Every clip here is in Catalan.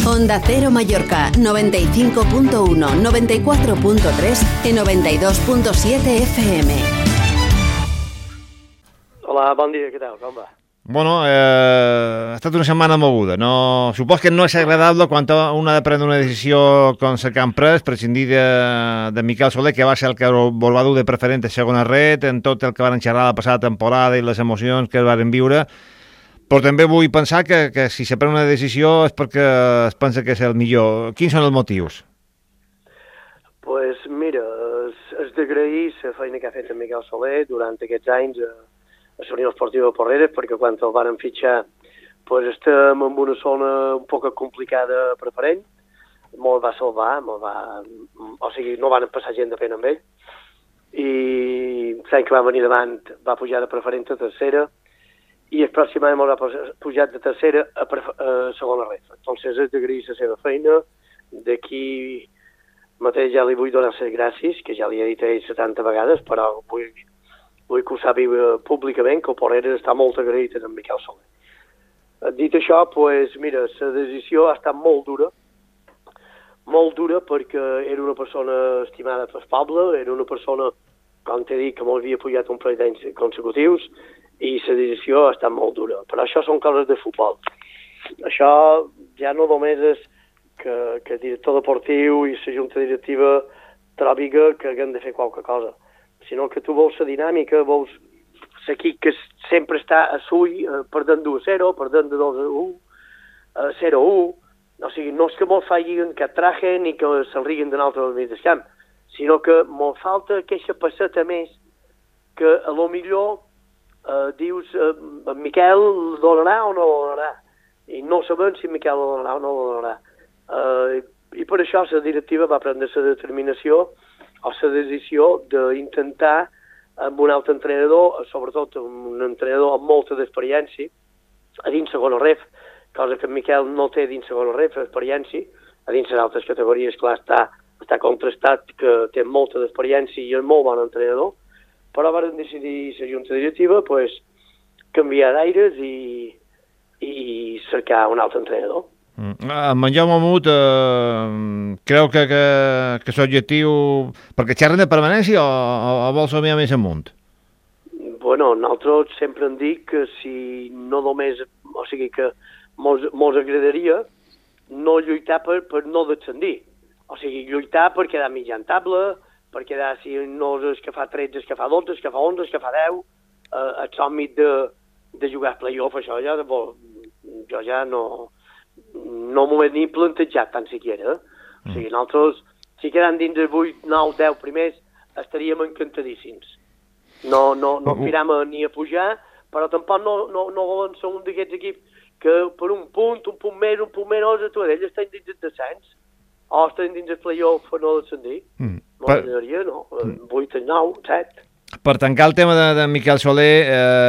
Onda Cero Mallorca, 95.1, 94.3 i 92.7 FM. Hola, bon dia, què tal? Com va? Bueno, ha estat una setmana moguda. No, supos que no és agradable quan un ha de prendre una decisió com la que han pres, prescindir de Miquel Soler, que va ser el que vol va dur de preferent a segona red, en tot el que van xerrar la passada temporada i les emocions que van viure. Però també vull pensar que si se pren una decisió és perquè es pensa que és el millor. Quins són els motius? Pues mira, és d'agrair la feina que ha fet en Miquel Soler durant aquests anys a la Unió Esportiva de Porreres, perquè quan el van fitxar pues estem en una zona un poc complicada preferent. Me'l va salvar, o sigui, no van passar gent de pena amb ell. I l'any que va venir davant va pujar de preferent a tercera, i el pròxim any m'haurà pujat de tercera a segona ref. Entonces és d'agrair la seva feina. D'aquí mateix ja li vull donar les gràcies, que ja li he dit a ell 70 vegades, però vull que ho sàpiga públicament, que el Porreres està molt agraït amb Miquel Soler. Dit això, pues, mira, la decisió ha estat molt dura perquè era una persona estimada pel poble, era una persona, com t'he dit, que m'havia pujat un parell d'anys consecutius, i la decisió ha estat molt dura. Però això són coses de futbol. Això ja no només és que el director deportiu i la junta directiva trobi que haguem de fer qualque cosa, sinó que tu vols la dinàmica, vols l'equip que sempre està a sull, perdent 2-0, perdent de 2-1, 0-1. O sigui, no és que me'l facin que traje ni que se'n riguin d'un altre mig del camp, sinó que me'l falta aquesta passeta més que a lo millor dius en Miquel donarà o no donarà, i no sabem si Miquel donarà o no donarà. I per això la directiva va prendre la determinació o la decisió d'intentar amb un altre entrenador, sobretot un entrenador amb molta d'experiència, a dins segona ref, cosa que en Miquel no té dins segona ref, experiència, a dins les altres categories, clar, està contrastat que té molta d'experiència i és molt bon entrenador, però van decidir la junta directiva pues, canviar d'aires i cercar un altre entrenador. En Jaume Mut creu que l'objectiu... Perquè xerren de permanència o vol somiar més amunt? Bueno, nosaltres sempre hem dit que si no només... O sigui que mos agradaria no lluitar per no descendir. O sigui, lluitar per quedar mitjan taula, per quedar, si no és que fa 13, que fa 12, que fa 11, que fa 10, el somni de jugar a play-off, això ja... Jo ja no m'ho he ni plantejat tan siquiera. O sigui, nosaltres, si quedem dins els 8, 9, 10 primers, estaríem encantadíssims. No aspiram ni a pujar, però tampoc no volen ser un d'aquests equips que per un punt més, un punt menys, a tu d'ells estan dins el descens, o estan dins el play-off per no descendir. M'agradaria, no? 8, 9, 7... Per tancar el tema de Miquel Soler,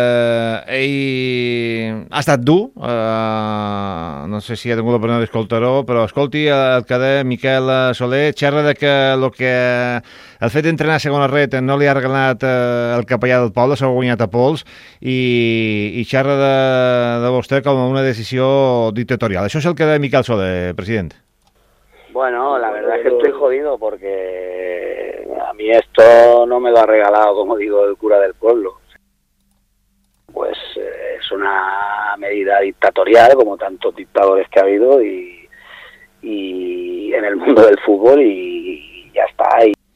ell ha estat dur, no sé si ha tingut l'oportunitat d'escoltar-ho, però escolti, el que deia Miquel Soler xerra de que el fet d'entrenar a segona red no li ha regalat el capellà del poble, s'ha guanyat a pols, i xerra de vostè com una decisió dictatorial. Això és el que deia Miquel Soler, president. Bueno, la verdad es que estoy jodido porque a mí esto no me lo ha regalado, como digo, el cura del pueblo. Pues es una medida dictatorial, como tantos dictadores que ha habido y en el mundo del fútbol y ya está.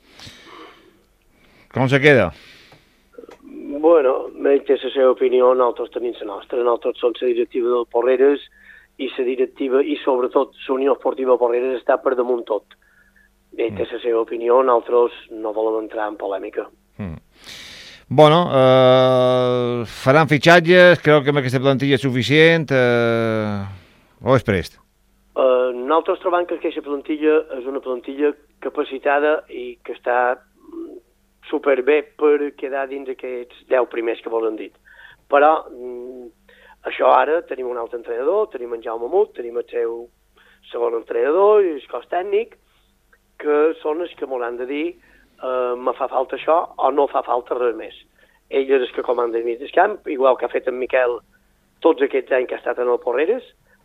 Com se queda? Bueno, menys la seva opinió, nosaltres tenim la nostra. Nosaltres som la directiva del Porreres i la directiva i sobretot la Unió Esportiva Porreres està per damunt tot. Té la seva opinió, nosaltres no volem entrar en polèmica. Bueno, faran fitxatges, creu que amb aquesta plantilla és suficient o és prest? Nosaltres trobem que aquesta plantilla és una plantilla capacitada i que està superbé per quedar dins aquests 10 primers que volen dir. Però això ara tenim un altre entrenador, tenim en Jaume Mut, tenim el seu segon entrenador i el cos tècnic, que són els que m'hauran de dir me fa falta això o no fa falta res més. Ell és el que comanda el mig del camp, igual que ha fet en Miquel tots aquests anys que ha estat en el Porreres,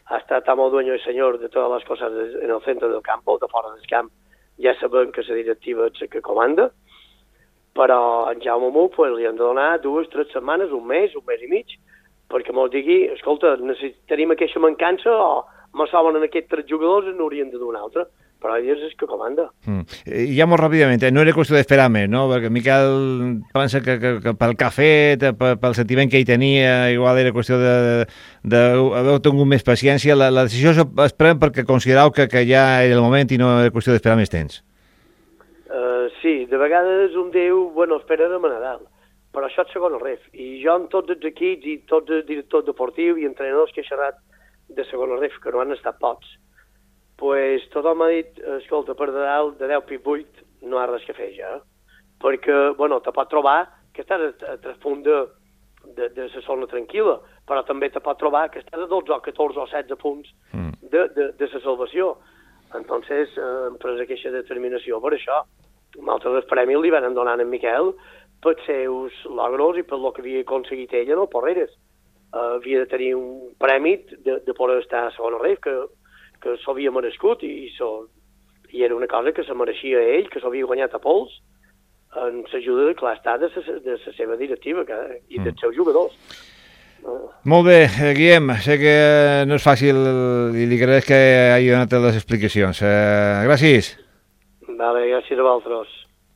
ha estat amo dueño y señor de todas las cosas en el centre del campo, de fora del camp, ja sabem que la directiva és la que comanda, però en Jaume Mu pues, li han de donar 2-3 setmanes, un mes i mig, perquè mos digui, escolta, tenim aquesta mancança o me soben en aquests 3 jugadors i n'haurien de donar un altre. Però ell és que comanda. Ja molt ràpidament, no era qüestió d'esperar més, no? Perquè Miquel pensa que pel que ha fet, pel sentiment que hi tenia, igual era qüestió d'haver tingut més paciència. La decisió es pren perquè considerau que ja era el moment i no era qüestió d'esperar més temps. Sí, de vegades un diu, bueno, esperarem a Nadal, però això és segon ref. I jo amb tots els equips i tots els directors deportius i entrenadors que he xerrat de segon ref, que no han estat pocs, pues tothom m'ha dit, escolta, per dalt de 10 pit 8 no hi ha res que fer ja, perquè, bueno, te pot trobar que estàs a 3 punts de la zona tranquil·la, però també te pot trobar que estàs a 12 o 14 o 16 punts de la salvació. Entonces, hem pres aquesta determinació per això. Nosaltres els premis li van donar a en Miquel pels seus logros i per lo que havia aconseguit ell en el Porreres. Havia de tenir un premi de poder estar a segona ref, que s'havia merescut i era una cosa que se mereixia ell, que s'havia guanyat a pols en l'ajuda de l'estat de la seva directiva i dels seus jugadors. Molt bé, Guillem, sé que no és fàcil i li agraeix que hagi donat les explicacions. Gràcies. Vale, gràcies a vosaltres.